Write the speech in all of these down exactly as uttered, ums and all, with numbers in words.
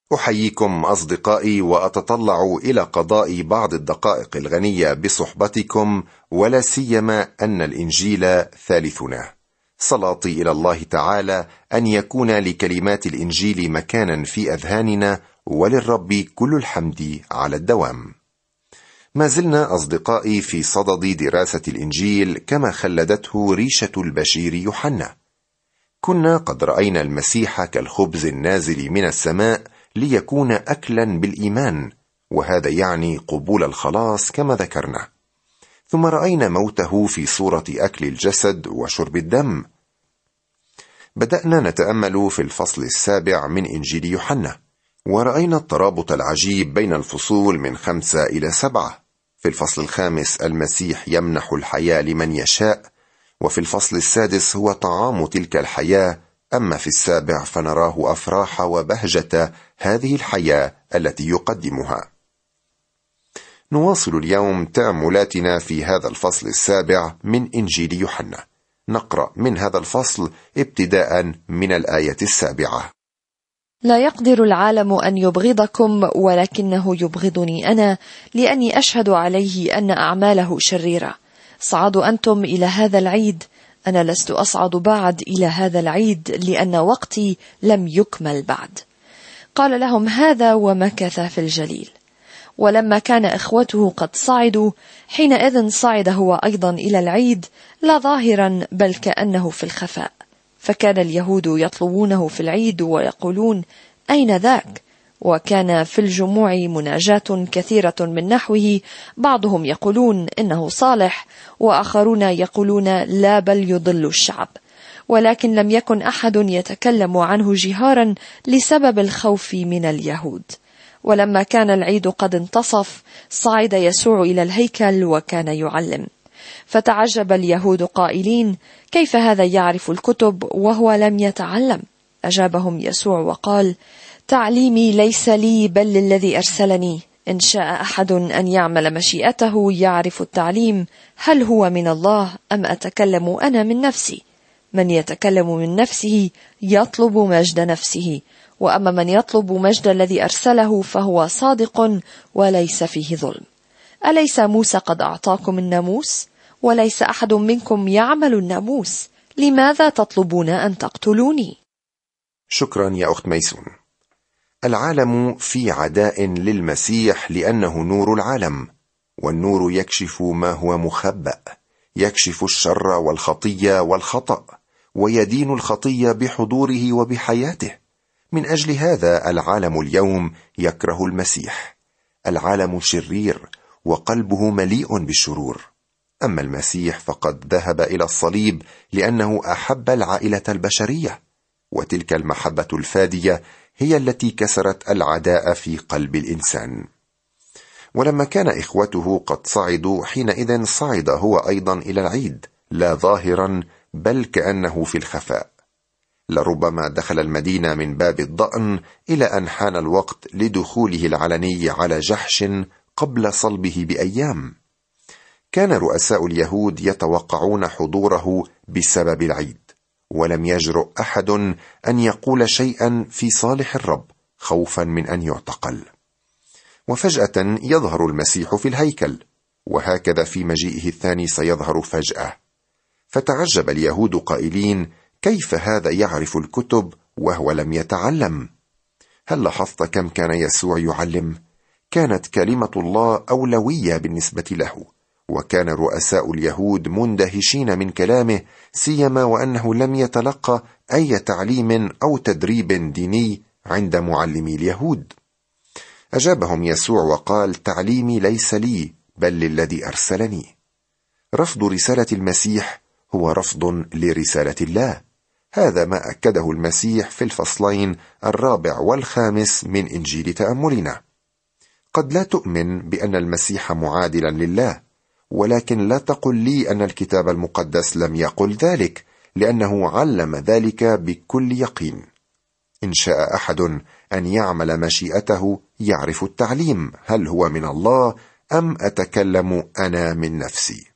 أحييكم أصدقائي، وأتطلع إلى قضاء بعض الدقائق الغنية بصحبتكم، ولا سيما أن الإنجيل ثالثنا. صلاتي إلى الله تعالى أن يكون لكلمات الإنجيل مكانا في أذهاننا، وللرب كل الحمد على الدوام. ما زلنا أصدقائي في صدد دراسة الإنجيل كما خلدته ريشة البشير يوحنا. كنا قد رأينا المسيح كالخبز النازل من السماء ليكون أكلا بالإيمان، وهذا يعني قبول الخلاص كما ذكرنا. ثم رأينا موته في صورة أكل الجسد وشرب الدم. بدأنا نتأمل في الفصل السابع من إنجيل يوحنا، ورأينا الترابط العجيب بين الفصول من خمسة إلى سبعة. في الفصل الخامس المسيح يمنح الحياة لمن يشاء، وفي الفصل السادس هو طعام تلك الحياة، أما في السابع فنراه أفراح وبهجة هذه الحياة التي يقدمها. نواصل اليوم تأملاتنا في هذا الفصل السابع من إنجيل يوحنا. نقرأ من هذا الفصل ابتداء من الآية السابعة. لا يقدر العالم أن يبغضكم، ولكنه يبغضني أنا، لأني أشهد عليه أن أعماله شريرة. صعدوا أنتم إلى هذا العيد، أنا لست أصعد بعد إلى هذا العيد، لأن وقتي لم يكمل بعد. قال لهم هذا ومكث في الجليل. ولما كان إخوته قد صعدوا، حينئذ صعد هو أيضا إلى العيد، لا ظاهرا بل كأنه في الخفاء. فكان اليهود يطلبونه في العيد ويقولون أين ذاك؟ وكان في الجموع مناجاة كثيرة من نحوه، بعضهم يقولون إنه صالح، وآخرون يقولون لا بل يضل الشعب. ولكن لم يكن أحد يتكلم عنه جهارا لسبب الخوف من اليهود. ولما كان العيد قد انتصف، صعد يسوع إلى الهيكل وكان يعلم. فتعجب اليهود قائلين كيف هذا يعرف الكتب وهو لم يتعلم؟ أجابهم يسوع وقال تعليمي ليس لي بل للذي أرسلني. إن شاء أحد أن يعمل مشيئته يعرف التعليم هل هو من الله أم أتكلم أنا من نفسي. من يتكلم من نفسه يطلب مجد نفسه، وأما من يطلب مجد الذي أرسله فهو صادق وليس فيه ظلم. أليس موسى قد أعطاكم الناموس؟ وليس أحد منكم يعمل الناموس، لماذا تطلبون أن تقتلوني؟ شكرا يا أخت ميسون. العالم في عداء للمسيح لأنه نور العالم، والنور يكشف ما هو مخبأ، يكشف الشر والخطية والخطأ، ويدين الخطية بحضوره وبحياته. من أجل هذا العالم اليوم يكره المسيح. العالم شرير وقلبه مليء بالشرور، أما المسيح فقد ذهب إلى الصليب لأنه أحب العائلة البشرية، وتلك المحبة الفادية هي التي كسرت العداء في قلب الإنسان. ولما كان إخوته قد صعدوا، حينئذ صعد هو أيضا إلى العيد، لا ظاهرا بل كأنه في الخفاء. لربما دخل المدينة من باب الضأن إلى أن حان الوقت لدخوله العلني على جحش قبل صلبه بأيام. كان رؤساء اليهود يتوقعون حضوره بسبب العيد، ولم يجرؤ أحد أن يقول شيئا في صالح الرب خوفا من أن يعتقل. وفجأة يظهر المسيح في الهيكل، وهكذا في مجيئه الثاني سيظهر فجأة. فتعجب اليهود قائلين كيف هذا يعرف الكتب وهو لم يتعلم؟ هل لاحظت كم كان يسوع يعلم؟ كانت كلمة الله أولوية بالنسبة له، وكان رؤساء اليهود مندهشين من كلامه، سيما وأنه لم يتلقى أي تعليم أو تدريب ديني عند معلمي اليهود. أجابهم يسوع وقال تعليمي ليس لي بل للذي أرسلني. رفض رسالة المسيح هو رفض لرسالة الله. هذا ما أكده المسيح في الفصلين الرابع والخامس من إنجيل تأملنا. قد لا تؤمن بأن المسيح معادلا لله، ولكن لا تقل لي أن الكتاب المقدس لم يقل ذلك، لأنه علم ذلك بكل يقين. إن شاء أحد أن يعمل مشيئته يعرف التعليم هل هو من الله أم أتكلم أنا من نفسي.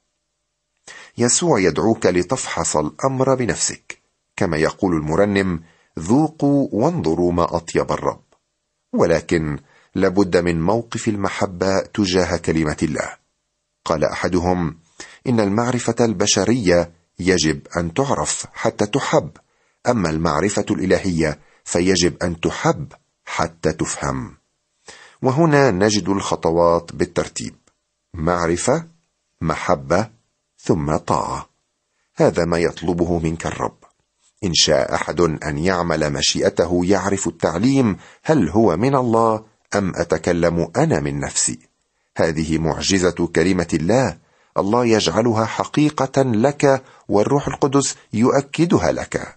يسوع يدعوك لتفحص الأمر بنفسك، كما يقول المرنم ذوقوا وانظروا ما أطيب الرب. ولكن لابد من موقف المحبة تجاه كلمة الله. قال أحدهم: إن المعرفة البشرية يجب أن تعرف حتى تحب، أما المعرفة الإلهية فيجب أن تحب حتى تفهم. وهنا نجد الخطوات بالترتيب: معرفة، محبة، ثم طاعة. هذا ما يطلبه منك الرب. إن شاء أحد أن يعمل مشيئته يعرف التعليم هل هو من الله أم أتكلم أنا من نفسي. هذه معجزة كلمة الله، الله يجعلها حقيقة لك والروح القدس يؤكدها لك.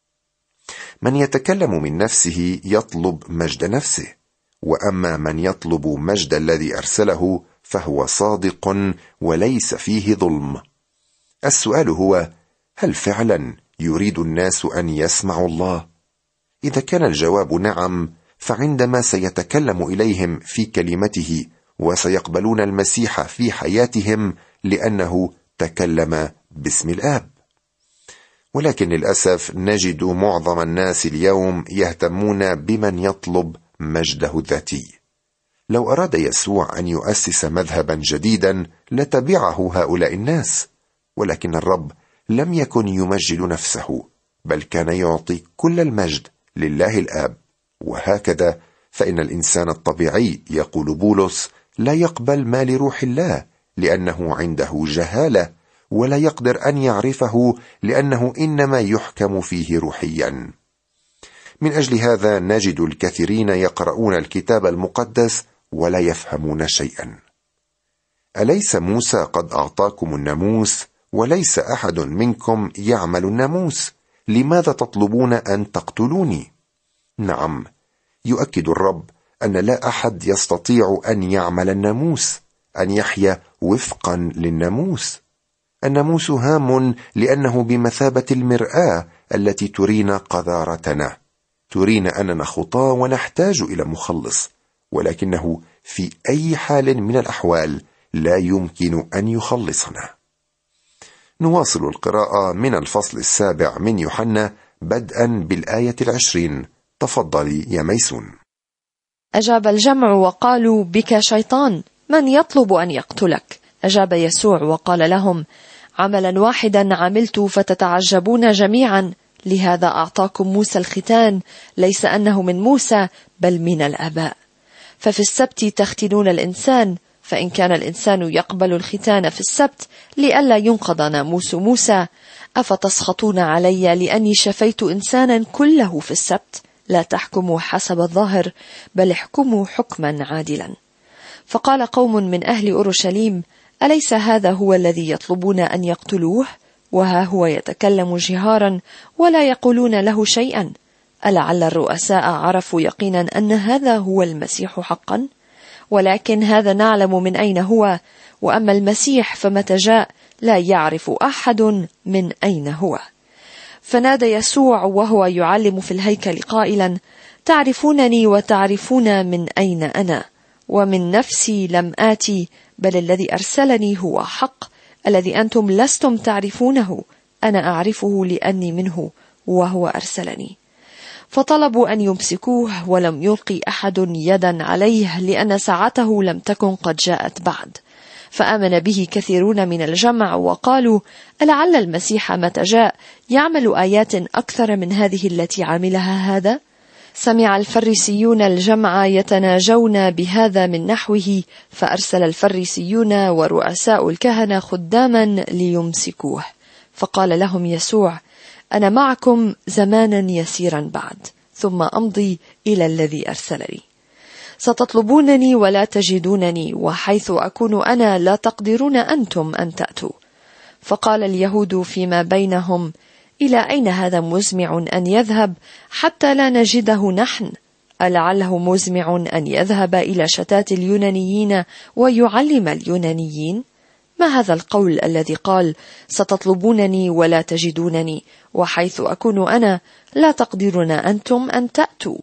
من يتكلم من نفسه يطلب مجد نفسه، وأما من يطلب مجد الذي أرسله فهو صادق وليس فيه ظلم. السؤال هو: هل فعلا يريد الناس أن يسمعوا الله؟ إذا كان الجواب نعم، فعندما سيتكلم إليهم في كلمته وسيقبلون المسيح في حياتهم لأنه تكلم باسم الآب. ولكن للأسف نجد معظم الناس اليوم يهتمون بمن يطلب مجده الذاتي. لو أراد يسوع أن يؤسس مذهبا جديدا لتبعه هؤلاء الناس، ولكن الرب لم يكن يمجد نفسه، بل كان يعطي كل المجد لله الآب. وهكذا فإن الإنسان الطبيعي، يقول بولس، لا يقبل ما لروح الله لأنه عنده جهالة، ولا يقدر أن يعرفه لأنه إنما يحكم فيه روحيا. من أجل هذا نجد الكثيرين يقرؤون الكتاب المقدس ولا يفهمون شيئا. أليس موسى قد أعطاكم الناموس وليس أحد منكم يعمل الناموس؟ لماذا تطلبون أن تقتلوني؟ نعم، يؤكد الرب أن لا أحد يستطيع أن يعمل الناموس، أن يحيا وفقا للناموس. الناموس هام لأنه بمثابة المرآة التي ترينا قذارتنا، ترينا أننا خطاة ونحتاج إلى مخلص، ولكنه في أي حال من الأحوال لا يمكن أن يخلصنا. نواصل القراءة من الفصل السابع من يوحنا بدءا بالآية العشرين. تفضلي يا ميسون. أجاب الجمع وقالوا: بك شيطان، من يطلب أن يقتلك؟ أجاب يسوع وقال لهم: عملا واحدا عملت فتتعجبون جميعا، لهذا أعطاكم موسى الختان، ليس أنه من موسى بل من الآباء. ففي السبت تختنون الإنسان، فإن كان الإنسان يقبل الختان في السبت لئلا ينقض ناموس موسى، أفتسخطون علي لأني شفيت إنسانا كله في السبت؟ لا تحكموا حسب الظاهر، بل احكموا حكما عادلا. فقال قوم من أهل أورشليم: أليس هذا هو الذي يطلبون أن يقتلوه؟ وها هو يتكلم جهارا ولا يقولون له شيئا. ألعل الرؤساء عرفوا يقينا أن هذا هو المسيح حقا؟ ولكن هذا نعلم من أين هو، وأما المسيح فمتى جاء لا يعرف أحد من أين هو. فنادى يسوع وهو يعلم في الهيكل قائلا: تعرفونني وتعرفون من أين أنا، ومن نفسي لم آتي، بل الذي أرسلني هو حق، الذي أنتم لستم تعرفونه، أنا أعرفه لأني منه وهو أرسلني. فطلبوا أن يمسكوه، ولم يلقي أحد يدا عليه لأن ساعته لم تكن قد جاءت بعد. فآمن به كثيرون من الجمع وقالوا: ألعل المسيح متى جاء يعمل آيات أكثر من هذه التي عملها هذا؟ سمع الفريسيون الجمع يتناجون بهذا من نحوه، فأرسل الفريسيون ورؤساء الكهنة خداما ليمسكوه. فقال لهم يسوع: أنا معكم زمانا يسيرا بعد، ثم أمضي إلى الذي أرسلني. ستطلبونني ولا تجدونني، وحيث أكون أنا لا تقدرون أنتم أن تأتوا. فقال اليهود فيما بينهم: إلى أين هذا مزمع أن يذهب حتى لا نجده نحن؟ ألعله مزمع أن يذهب إلى شتات اليونانيين ويعلم اليونانيين؟ ما هذا القول الذي قال: ستطلبونني ولا تجدونني، وحيث أكون أنا لا تقدرون أنتم أن تأتوا؟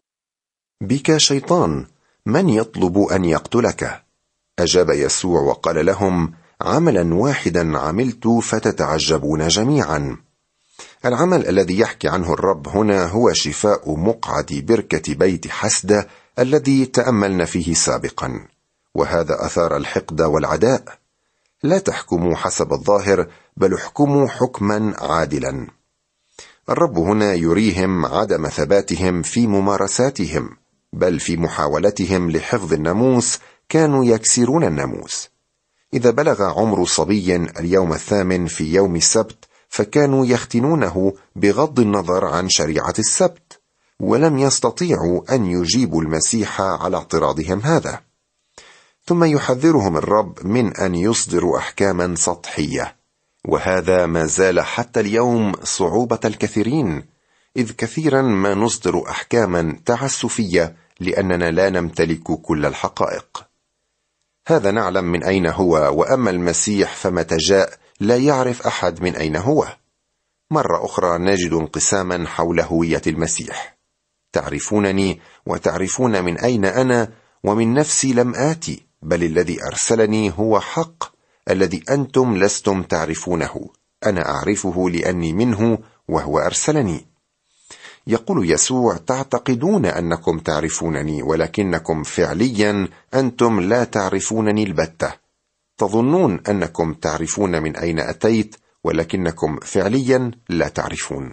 بك شيطان، من يطلب أن يقتلك؟ أجاب يسوع وقال لهم: عملا واحدا عملت فتتعجبون جميعا. العمل الذي يحكي عنه الرب هنا هو شفاء مقعد بركة بيت حسدة الذي تأملنا فيه سابقا، وهذا أثار الحقد والعداء. لا تحكموا حسب الظاهر، بل احكموا حكما عادلا. الرب هنا يريهم عدم ثباتهم في ممارساتهم، بل في محاولتهم لحفظ الناموس كانوا يكسرون الناموس. إذا بلغ عمر صبي اليوم الثامن في يوم السبت فكانوا يختنونه بغض النظر عن شريعة السبت، ولم يستطيعوا أن يجيبوا المسيح على اعتراضهم هذا. ثم يحذرهم الرب من أن يصدروا أحكاما سطحية، وهذا ما زال حتى اليوم صعوبة الكثيرين، إذ كثيرا ما نصدر أحكاما تعسفية لأننا لا نمتلك كل الحقائق. هذا نعلم من أين هو، وأما المسيح فمتى جاء لا يعرف أحد من أين هو. مرة أخرى نجد انقساما حول هوية المسيح. تعرفونني وتعرفون من أين أنا، ومن نفسي لم آتي، بل الذي أرسلني هو حق، الذي أنتم لستم تعرفونه، أنا أعرفه لأني منه وهو أرسلني. يقول يسوع: تعتقدون أنكم تعرفونني، ولكنكم فعليا أنتم لا تعرفونني البتة. تظنون أنكم تعرفون من أين أتيت، ولكنكم فعليا لا تعرفون.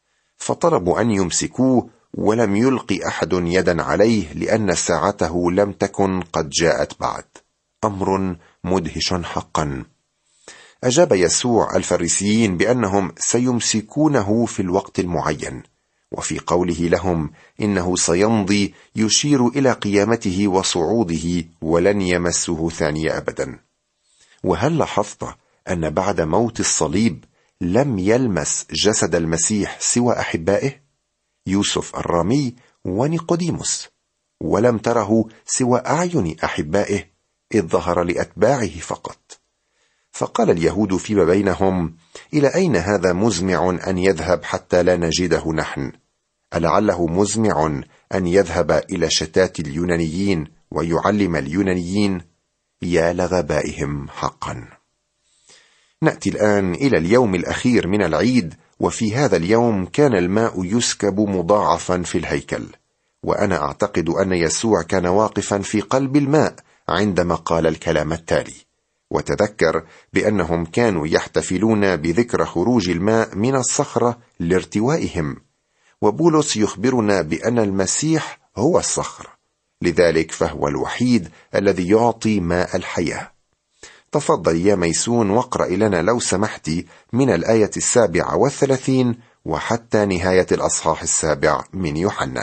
فطلبوا أن يمسكوه، ولم يلقي أحد يدا عليه لأن ساعته لم تكن قد جاءت بعد. أمر مدهش حقا. أجاب يسوع الفريسيين بأنهم سيمسكونه في الوقت المعين، وفي قوله لهم إنه سيمضي يشير إلى قيامته وصعوده ولن يمسه ثانية أبدا. وهل لاحظت أن بعد موت الصليب لم يلمس جسد المسيح سوى أحبائه يوسف الرامي ونيقوديموس، ولم تره سوى أعين أحبائه إذ ظهر لأتباعه فقط. فقال اليهود فيما بينهم: إلى أين هذا مزمع أن يذهب حتى لا نجده نحن؟ ألعله مزمع أن يذهب إلى شتات اليونانيين ويعلم اليونانيين؟ يا لغبائهم حقا. نأتي الآن إلى اليوم الأخير من العيد، وفي هذا اليوم كان الماء يسكب مضاعفا في الهيكل، وأنا أعتقد أن يسوع كان واقفا في قلب الماء عندما قال الكلام التالي. وتذكر بأنهم كانوا يحتفلون بذكرى خروج الماء من الصخرة لارتوائهم، وبولس يخبرنا بأن المسيح هو الصخر، لذلك فهو الوحيد الذي يعطي ماء الحياة. تفضل يا ميسون واقرأ لنا لو سمحتي من الآية السابعة والثلاثين وحتى نهاية الأصحاح السابع من يوحنا.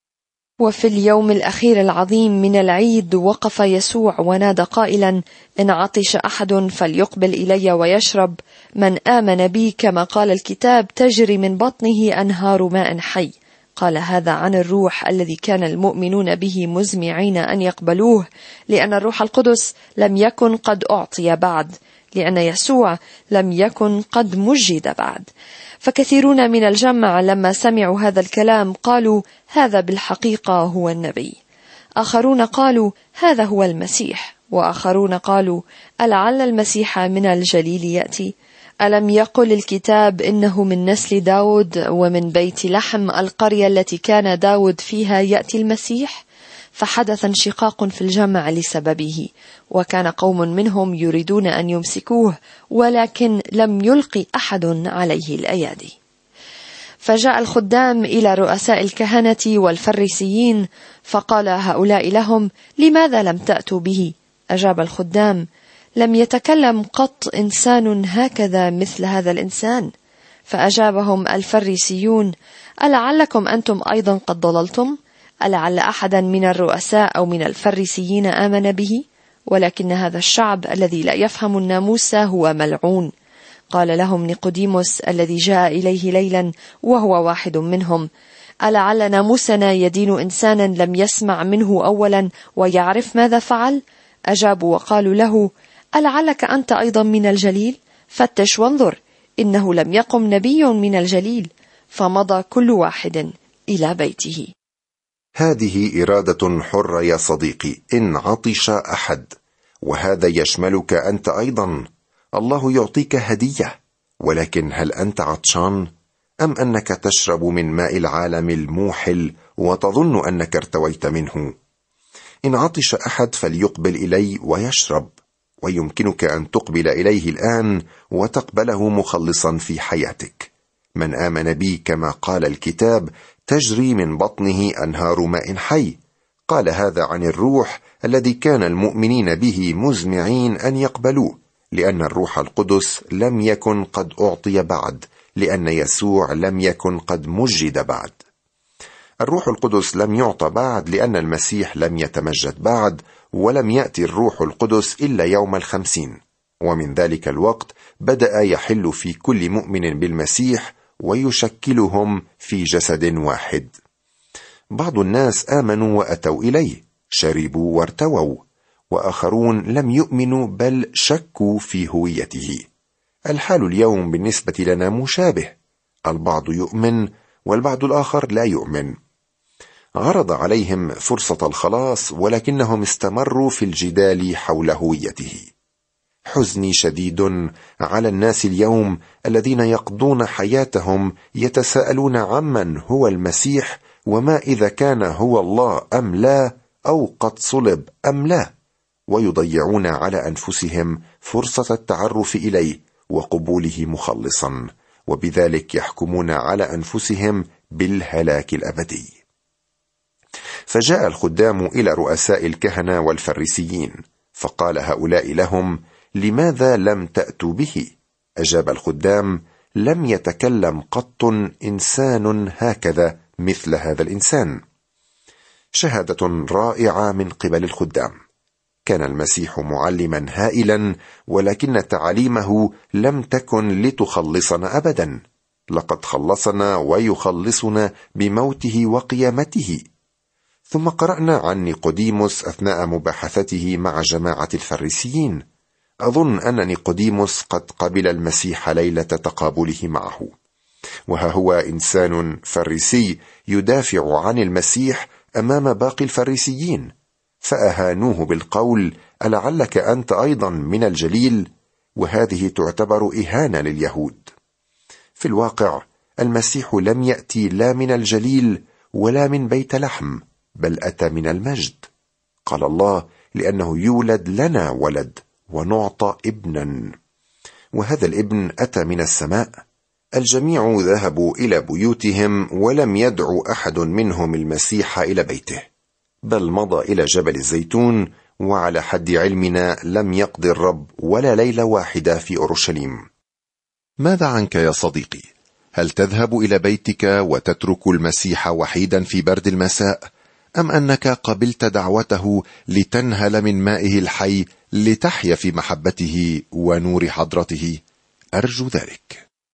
وفي اليوم الأخير العظيم من العيد وقف يسوع ونادى قائلا: إن عطش أحد فليقبل إلي ويشرب، من آمن بي كما قال الكتاب تجري من بطنه أنهار ماء حي. قال هذا عن الروح الذي كان المؤمنون به مزمعين أن يقبلوه، لأن الروح القدس لم يكن قد أعطي بعد، لأن يسوع لم يكن قد مجد بعد. فكثيرون من الجمع لما سمعوا هذا الكلام قالوا: هذا بالحقيقة هو النبي. آخرون قالوا: هذا هو المسيح. وآخرون قالوا: ألعل المسيح من الجليل يأتي؟ ألم يقل الكتاب إنه من نسل داود ومن بيت لحم القرية التي كان داود فيها يأتي المسيح؟ فحدث انشقاق في الجمع لسببه، وكان قوم منهم يريدون أن يمسكوه، ولكن لم يلقي أحد عليه الأيادي. فجاء الخدام إلى رؤساء الكهنة والفريسيين، فقال هؤلاء لهم: لماذا لم تأتوا به؟ أجاب الخدام: لم يتكلم قط إنسان هكذا مثل هذا الإنسان. فأجابهم الفريسيون: ألعلكم أنتم أيضا قد ضللتم؟ ألعل أحدا من الرؤساء أو من الفريسيين آمن به؟ ولكن هذا الشعب الذي لا يفهم الناموس هو ملعون. قال لهم نيقوديموس الذي جاء إليه ليلا وهو واحد منهم: ألعل ناموسنا يدين إنسانا لم يسمع منه أولا ويعرف ماذا فعل؟ أجابوا وقالوا له: ألعلك أنت أيضا من الجليل؟ فتش وانظر، إنه لم يقم نبي من الجليل. فمضى كل واحد إلى بيته. هذه إرادة حرة يا صديقي، إن عطش أحد، وهذا يشملك أنت أيضا. الله يعطيك هدية، ولكن هل أنت عطشان؟ أم أنك تشرب من ماء العالم الموحل وتظن أنك ارتويت منه؟ إن عطش أحد فليقبل إلي ويشرب، ويمكنك أن تقبل إليه الآن وتقبله مخلصا في حياتك. من آمن بي كما قال الكتاب تجري من بطنه أنهار ماء حي. قال هذا عن الروح الذي كان المؤمنين به مزمعين أن يقبلوه، لأن الروح القدس لم يكن قد أعطي بعد، لأن يسوع لم يكن قد مجد بعد. الروح القدس لم يعطى بعد لأن المسيح لم يتمجد بعد، ولم يأتي الروح القدس إلا يوم الخمسين، ومن ذلك الوقت بدأ يحل في كل مؤمن بالمسيح ويشكلهم في جسد واحد. بعض الناس آمنوا وأتوا إليه، شربوا وارتووا، وآخرون لم يؤمنوا بل شكوا في هويته. الحال اليوم بالنسبة لنا مشابه، البعض يؤمن والبعض الآخر لا يؤمن. عرض عليهم فرصة الخلاص ولكنهم استمروا في الجدال حول هويته. حزني شديد على الناس اليوم الذين يقضون حياتهم يتساءلون عمن هو المسيح، وما إذا كان هو الله أم لا، أو قد صلب أم لا، ويضيعون على أنفسهم فرصة التعرف إليه وقبوله مخلصا، وبذلك يحكمون على أنفسهم بالهلاك الأبدي. فجاء الخدام إلى رؤساء الكهنة والفريسيين، فقال هؤلاء لهم: لماذا لم تأتوا به؟ أجاب الخدام: لم يتكلم قط إنسان هكذا مثل هذا الإنسان. شهادة رائعة من قبل الخدام. كان المسيح معلما هائلا، ولكن تعاليمه لم تكن لتخلصنا أبدا. لقد خلصنا ويخلصنا بموته وقيامته. ثم قرأنا عن نيقوديموس أثناء مباحثته مع جماعة الفريسيين. أظن أن نيقوديموس قد قبل المسيح ليلة تقابله معه، وها هو إنسان فريسي يدافع عن المسيح أمام باقي الفريسيين، فأهانوه بالقول: ألعلك أنت أيضا من الجليل؟ وهذه تعتبر إهانة لليهود. في الواقع المسيح لم يأتي لا من الجليل ولا من بيت لحم، بل أتى من المجد. قال الله: لأنه يولد لنا ولد ونعطى ابنا، وهذا الابن أتى من السماء. الجميع ذهبوا إلى بيوتهم، ولم يدعو أحد منهم المسيح إلى بيته، بل مضى إلى جبل الزيتون. وعلى حد علمنا لم يقضي الرب ولا ليلة واحدة في أورشليم. ماذا عنك يا صديقي؟ هل تذهب إلى بيتك وتترك المسيح وحيدا في برد المساء، أم أنك قبلت دعوته لتنهل من مائه الحي لتحيا في محبته ونور حضرته؟ أرجو ذلك.